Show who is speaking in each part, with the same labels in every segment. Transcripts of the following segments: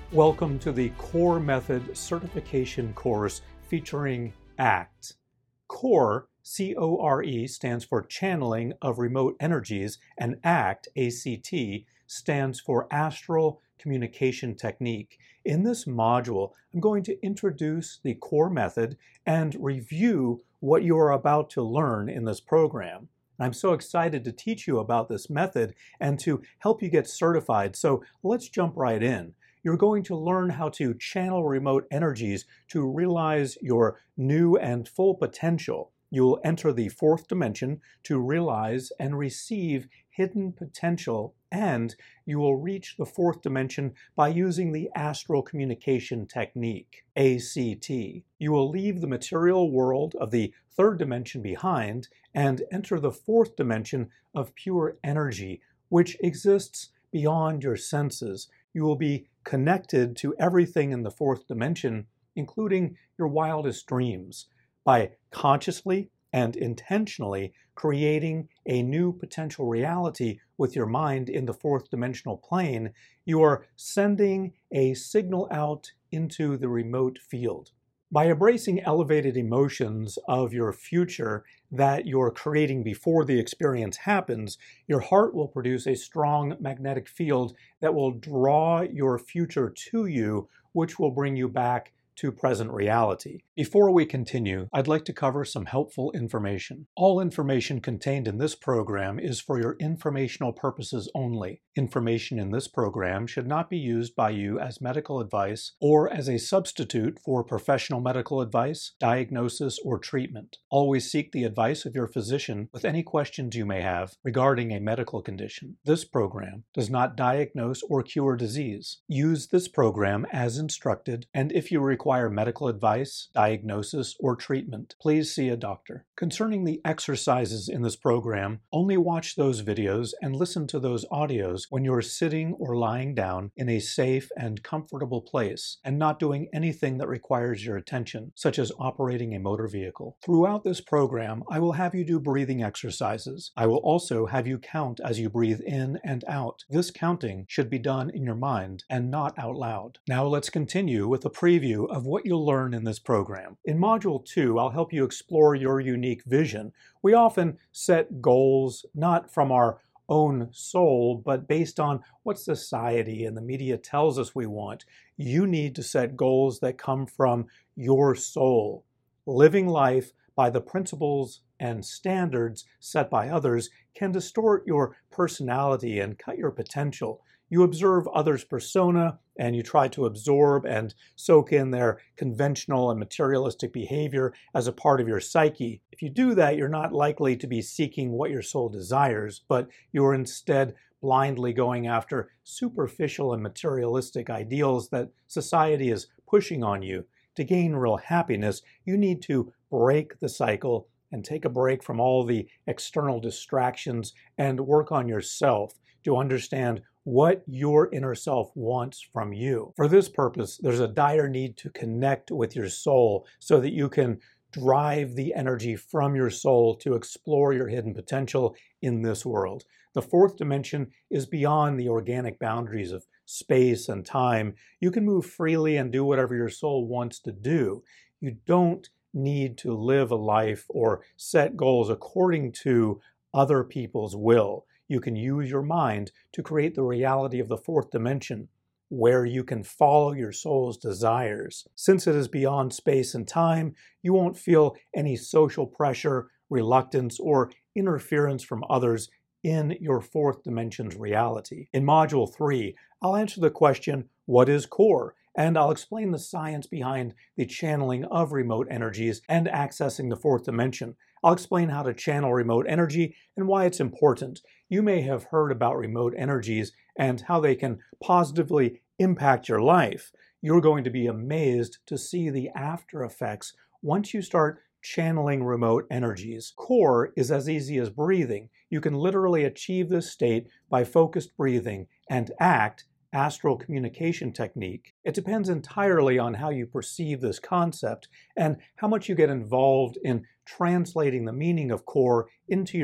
Speaker 1: Welcome to the CORE Method certification course featuring ACT. CORE, C-O-R-E, stands for Channeling of Remote Energies, and ACT, A-C-T, stands for Astral Communication Technique. In this module, I'm going to introduce the CORE Method and review what you are about to learn in this program. I'm so excited to teach you about this method and to help you get certified, so let's jump right in. You're going to learn how to channel remote energies to realize your new and full potential. You'll enter the fourth dimension to realize and receive hidden potential, and you will reach the fourth dimension by using the Astral Communication Technique, ACT. You will leave the material world of the third dimension behind and enter the fourth dimension of pure energy, which exists beyond your senses. You will be connected to everything in the fourth dimension, including your wildest dreams. By consciously and intentionally creating a new potential reality with your mind in the fourth dimensional plane, you are sending a signal out into the remote field. By embracing elevated emotions of your future that you're creating before the experience happens, your heart will produce a strong magnetic field that will draw your future to you, which will bring you back to present reality. Before we continue, I'd like to cover some helpful information. All information contained in this program is for your informational purposes only. Information in this program should not be used by you as medical advice or as a substitute for professional medical advice, diagnosis, or treatment. Always seek the advice of your physician with any questions you may have regarding a medical condition. This program does not diagnose or cure disease. Use this program as instructed, and if you require medical advice, diagnosis, or treatment, please see a doctor. Concerning the exercises in this program, only watch those videos and listen to those audios when you're sitting or lying down in a safe and comfortable place and not doing anything that requires your attention, such as operating a motor vehicle. Throughout this program, I will have you do breathing exercises. I will also have you count as you breathe in and out. This counting should be done in your mind and not out loud. Now let's continue with a preview of what you'll learn in this program. In Module 2, I'll help you explore your unique vision. We often set goals not from our own soul, but based on what society and the media tells us we want. You need to set goals that come from your soul. Living life by the principles and standards set by others can distort your personality and cut your potential. You observe others' persona and you try to absorb and soak in their conventional and materialistic behavior as a part of your psyche. If you do that, you're not likely to be seeking what your soul desires, but you're instead blindly going after superficial and materialistic ideals that society is pushing on you. To gain real happiness, you need to break the cycle and take a break from all the external distractions and work on yourself to understand what your inner self wants from you. For this purpose, there's a dire need to connect with your soul so that you can drive the energy from your soul to explore your hidden potential in this world. The fourth dimension is beyond the organic boundaries of space and time. You can move freely and do whatever your soul wants to do. You don't need to live a life or set goals according to other people's will. You can use your mind to create the reality of the fourth dimension, where you can follow your soul's desires. Since it is beyond space and time, you won't feel any social pressure, reluctance, or interference from others in your fourth dimension's reality. In Module 3, I'll answer the question, what is CORE? And I'll explain the science behind the channeling of remote energies and accessing the fourth dimension. I'll explain how to channel remote energy and why it's important. You may have heard about remote energies and how they can positively impact your life. You're going to be amazed to see the after effects once you start channeling remote energies. CORE is as easy as breathing. You can literally achieve this state by focused breathing, and ACT, Astral Communication Technique. It depends entirely on how you perceive this concept and how much you get involved in translating the meaning of CORE into your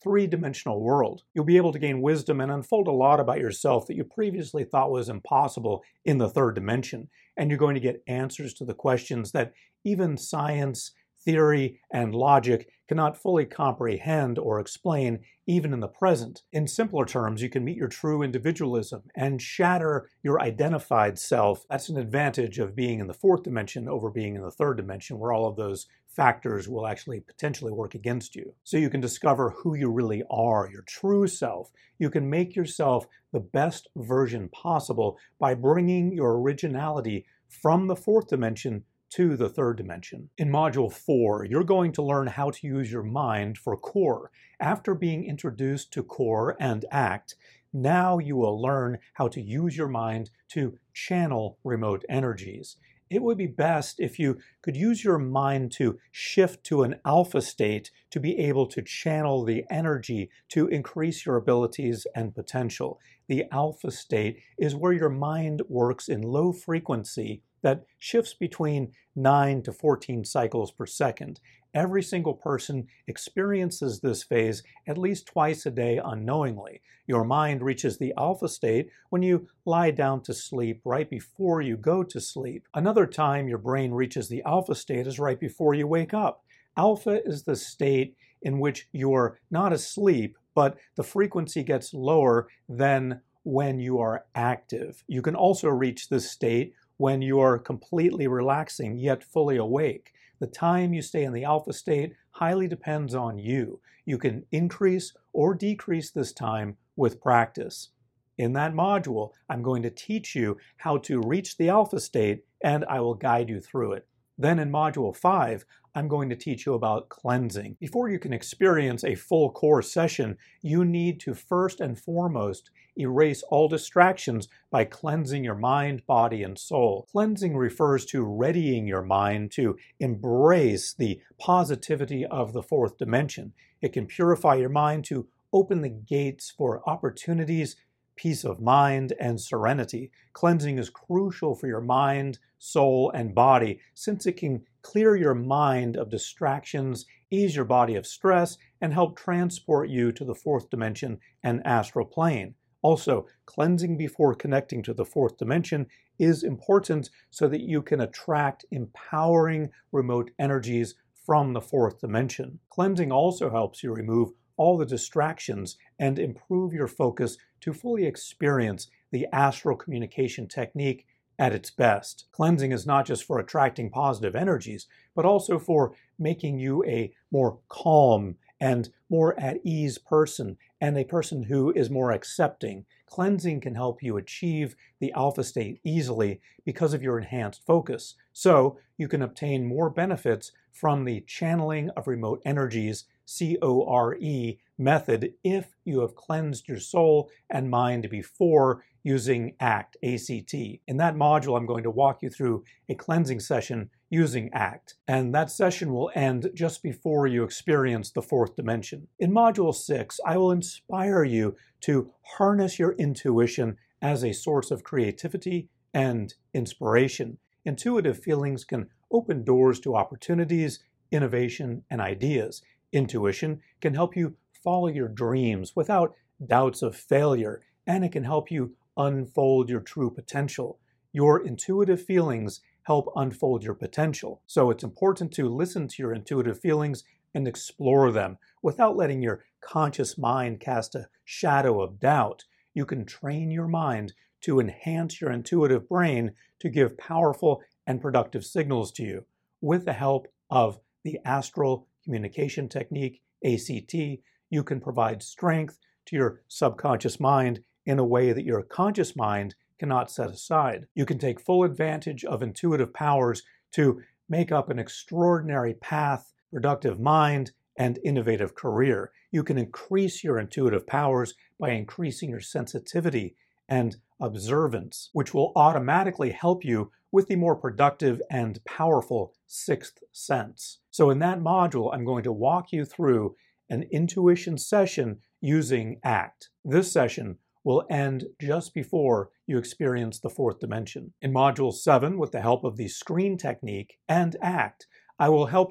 Speaker 1: three-dimensional world. You'll be able to gain wisdom and unfold a lot about yourself that you previously thought was impossible in the third dimension. And you're going to get answers to the questions that even science, theory, and logic cannot fully comprehend or explain even in the present. In simpler terms, you can meet your true individualism and shatter your identified self. That's an advantage of being in the fourth dimension over being in the third dimension, where all of those factors will actually potentially work against you. So you can discover who you really are, your true self. You can make yourself the best version possible by bringing your originality from the fourth dimension to the third dimension. In Module 4, you're going to learn how to use your mind for core. After being introduced to core and ACT, now you will learn how to use your mind to channel remote energies. It would be best if you could use your mind to shift to an alpha state to be able to channel the energy to increase your abilities and potential. The alpha state is where your mind works in low frequency that shifts between 9 to 14 cycles per second. Every single person experiences this phase at least twice a day unknowingly. Your mind reaches the alpha state when you lie down to sleep right before you go to sleep. Another time your brain reaches the alpha state is right before you wake up. Alpha is the state in which you're not asleep, but the frequency gets lower than when you are active. You can also reach this state when you are completely relaxing yet fully awake. The time you stay in the alpha state highly depends on you. You can increase or decrease this time with practice. In that module, I'm going to teach you how to reach the alpha state, and I will guide you through it. Then in Module 5, I'm going to teach you about cleansing. Before you can experience a full core session, you need to first and foremost erase all distractions by cleansing your mind, body, and soul. Cleansing refers to readying your mind to embrace the positivity of the fourth dimension. It can purify your mind to open the gates for opportunities, peace of mind, and serenity. Cleansing is crucial for your mind, soul, and body since it can clear your mind of distractions, ease your body of stress, and help transport you to the fourth dimension and astral plane. Also, cleansing before connecting to the fourth dimension is important so that you can attract empowering remote energies from the fourth dimension. Cleansing also helps you remove all the distractions and improve your focus to fully experience the astral communication technique at its best. Cleansing is not just for attracting positive energies, but also for making you a more calm and more at ease person, and a person who is more accepting. Cleansing can help you achieve the alpha state easily because of your enhanced focus. So you can obtain more benefits from the channeling of remote energies, CORE method, if you have cleansed your soul and mind before using ACT, A-C-T. In that module, I'm going to walk you through a cleansing session using ACT, and that session will end just before you experience the fourth dimension. In Module 6, I will inspire you to harness your intuition as a source of creativity and inspiration. Intuitive feelings can open doors to opportunities, innovation, and ideas. Intuition can help you follow your dreams without doubts of failure, and it can help you unfold your true potential. Your intuitive feelings help unfold your potential. So it's important to listen to your intuitive feelings and explore them without letting your conscious mind cast a shadow of doubt. You can train your mind to enhance your intuitive brain to give powerful and productive signals to you. With the help of the astral communication technique, ACT, you can provide strength to your subconscious mind in a way that your conscious mind cannot set aside. You can take full advantage of intuitive powers to make up an extraordinary path, productive mind, and innovative career. You can increase your intuitive powers by increasing your sensitivity and observance, which will automatically help you with the more productive and powerful sixth sense. So in that module, I'm going to walk you through an intuition session using ACT. This session will end just before you experience the fourth dimension. In Module 7, with the help of the screen technique and ACT, I will help you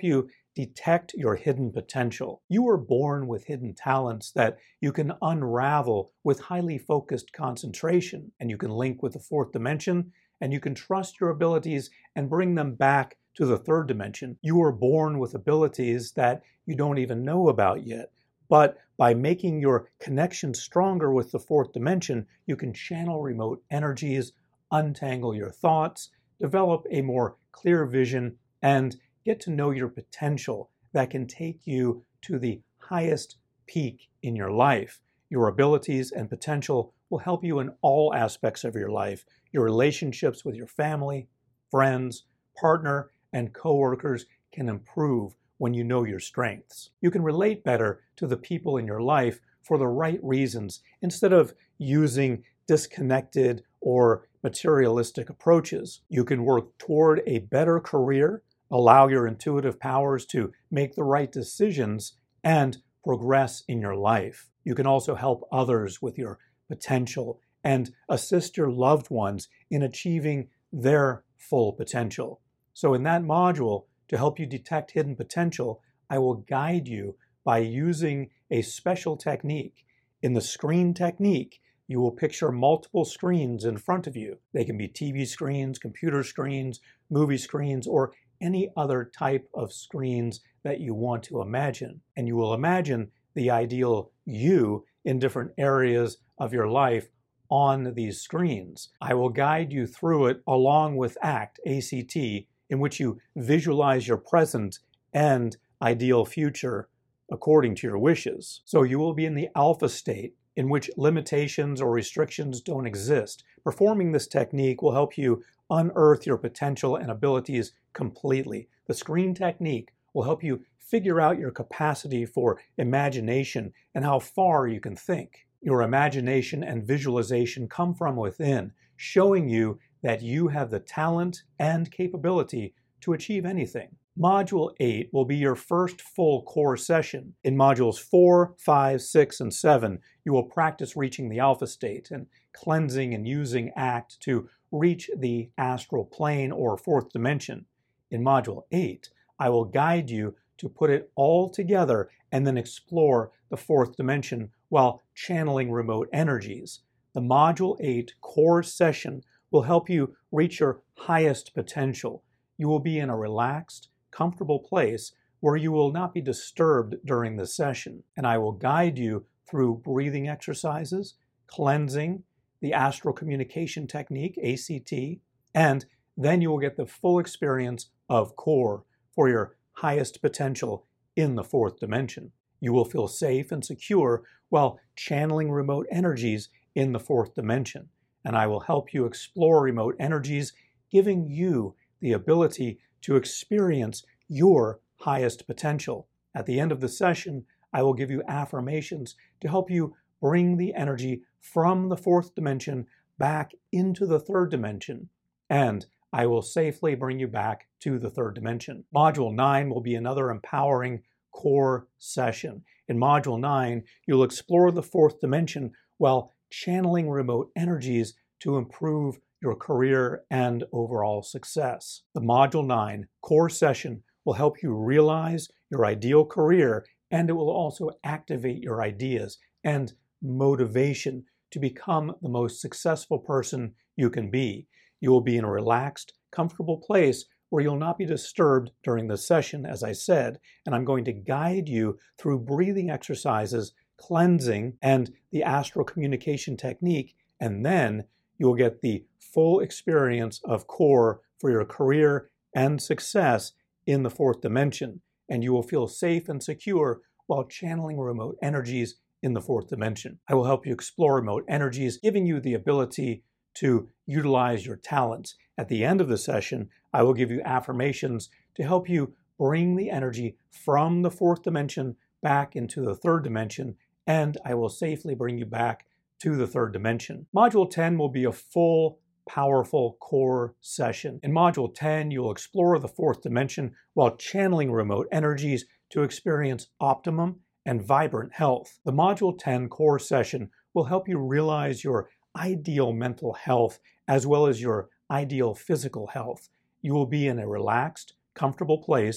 Speaker 1: detect your hidden potential. You were born with hidden talents that you can unravel with highly focused concentration, and you can link with the fourth dimension, and you can trust your abilities and bring them back to the third dimension. You were born with abilities that you don't even know about yet. But by making your connection stronger with the fourth dimension, you can channel remote energies, untangle your thoughts, develop a more clear vision, and get to know your potential that can take you to the highest peak in your life. Your abilities and potential will help you in all aspects of your life. Your relationships with your family, friends, partner, and coworkers can improve when you know your strengths. You can relate better to the people in your life for the right reasons instead of using disconnected or materialistic approaches. You can work toward a better career, allow your intuitive powers to make the right decisions, and progress in your life. You can also help others with your potential and assist your loved ones in achieving their full potential. So in that module, to help you detect hidden potential, I will guide you by using a special technique. In the screen technique, you will picture multiple screens in front of you. They can be TV screens, computer screens, movie screens, or any other type of screens that you want to imagine. And you will imagine the ideal you in different areas of your life on these screens. I will guide you through it along with ACT, A-C-T, in which you visualize your present and ideal future according to your wishes. So you will be in the alpha state, in which limitations or restrictions don't exist. Performing this technique will help you unearth your potential and abilities completely. The screen technique will help you figure out your capacity for imagination and how far you can think. Your imagination and visualization come from within, showing you that you have the talent and capability to achieve anything. Module 8 will be your first full core session. In modules 4, 5, 6, and 7, you will practice reaching the alpha state and cleansing and using ACT to reach the astral plane or fourth dimension. In module 8, I will guide you to put it all together and then explore the fourth dimension while channeling remote energies. The module 8 core session will help you reach your highest potential. You will be in a relaxed, comfortable place where you will not be disturbed during the session. And I will guide you through breathing exercises, cleansing, the astral communication technique, ACT, and then you will get the full experience of core for your highest potential in the fourth dimension. You will feel safe and secure while channeling remote energies in the fourth dimension. And I will help you explore remote energies, giving you the ability to experience your highest potential. At the end of the session, I will give you affirmations to help you bring the energy from the fourth dimension back into the third dimension, and I will safely bring you back to the third dimension. Module 9 will be another empowering core session. In Module 9, you'll explore the fourth dimension while channeling remote energies to improve your career and overall success. The Module 9 core session will help you realize your ideal career, and it will also activate your ideas and motivation to become the most successful person you can be. You will be in a relaxed, comfortable place where you'll not be disturbed during the session, as I said, and I'm going to guide you through breathing exercises, cleansing, and the astral communication technique, and then you'll get the full experience of core for your career and success in the fourth dimension, and you will feel safe and secure while channeling remote energies in the fourth dimension. I will help you explore remote energies, giving you the ability to utilize your talents. At the end of the session, I will give you affirmations to help you bring the energy from the fourth dimension back into the third dimension, and I will safely bring you back to the third dimension. Module 10 will be a full, powerful core session. In Module 10, you'll explore the fourth dimension while channeling remote energies to experience optimum and vibrant health. The Module 10 core session will help you realize your ideal mental health as well as your ideal physical health. You will be in a relaxed, comfortable place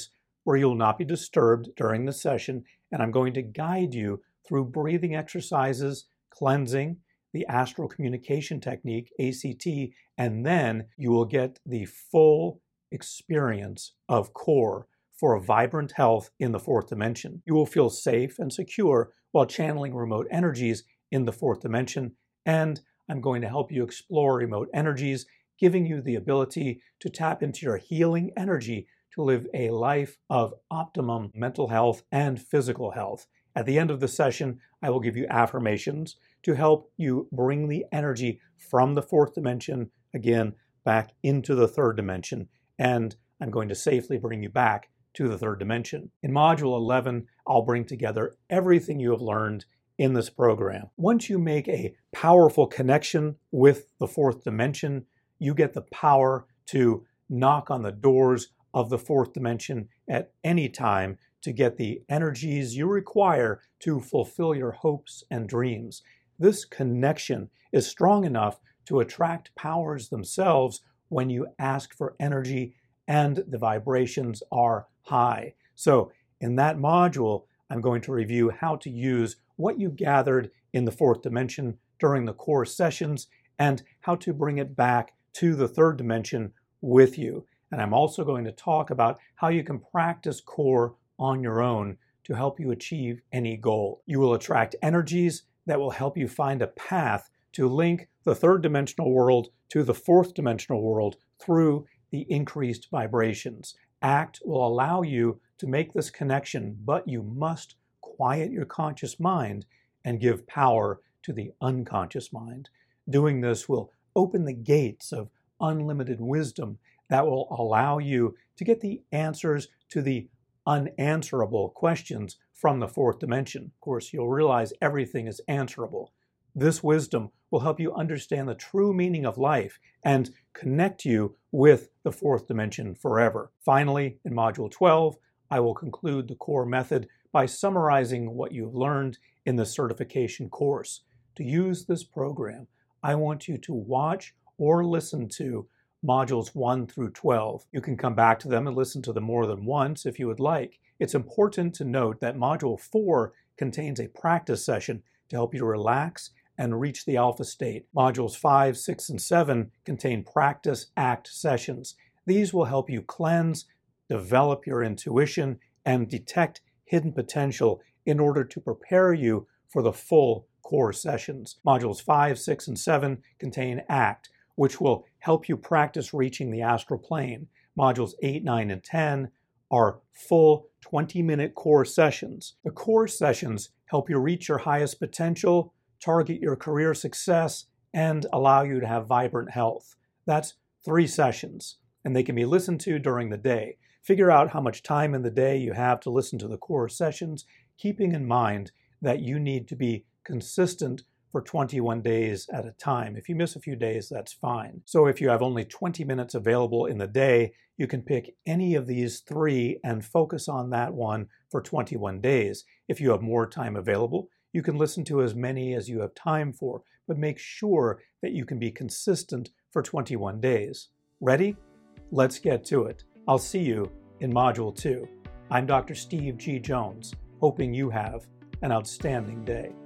Speaker 1: where you'll not be disturbed during the session, and I'm going to guide you through breathing exercises, cleansing, the astral communication technique, ACT, and then you will get the full experience of CORE for a vibrant health in the fourth dimension. You will feel safe and secure while channeling remote energies in the fourth dimension, and I'm going to help you explore remote energies, giving you the ability to tap into your healing energy to live a life of optimum mental health and physical health. At the end of the session, I will give you affirmations to help you bring the energy from the fourth dimension, again, back into the third dimension, and I'm going to safely bring you back to the third dimension. In Module 11, I'll bring together everything you have learned in this program. Once you make a powerful connection with the fourth dimension, you get the power to knock on the doors of the fourth dimension at any time to get the energies you require to fulfill your hopes and dreams. This connection is strong enough to attract powers themselves when you ask for energy and the vibrations are high. So in that module, I'm going to review how to use what you gathered in the fourth dimension during the core sessions and how to bring it back to the third dimension with you. And I'm also going to talk about how you can practice CORE on your own to help you achieve any goal. You will attract energies that will help you find a path to link the third dimensional world to the fourth dimensional world through the increased vibrations. ACT will allow you to make this connection, but you must quiet your conscious mind and give power to the unconscious mind. Doing this will open the gates of unlimited wisdom that will allow you to get the answers to the unanswerable questions from the fourth dimension. Of course, you'll realize everything is answerable. This wisdom will help you understand the true meaning of life and connect you with the fourth dimension forever. Finally, in Module 12, I will conclude the CORE method by summarizing what you've learned in the certification course. To use this program, I want you to watch or listen to Modules 1 through 12. You can come back to them and listen to them more than once if you would like. It's important to note that Module 4 contains a practice session to help you relax and reach the alpha state. Modules 5, 6, and 7 contain practice ACT sessions. These will help you cleanse, develop your intuition, and detect hidden potential in order to prepare you for the full core sessions. Modules 5, 6, and 7 contain ACT, which will help you practice reaching the astral plane. Modules 8, 9, and 10 are full 20-minute core sessions. The core sessions help you reach your highest potential, target your career success, and allow you to have vibrant health. That's 3 sessions, and they can be listened to during the day. Figure out how much time in the day you have to listen to the core sessions, keeping in mind that you need to be consistent for 21 days at a time. If you miss a few days, that's fine. So if you have only 20 minutes available in the day, you can pick any of these 3 and focus on that one for 21 days. If you have more time available, you can listen to as many as you have time for, but make sure that you can be consistent for 21 days. Ready? Let's get to it. I'll see you in Module 2. I'm Dr. Steve G. Jones, hoping you have an outstanding day.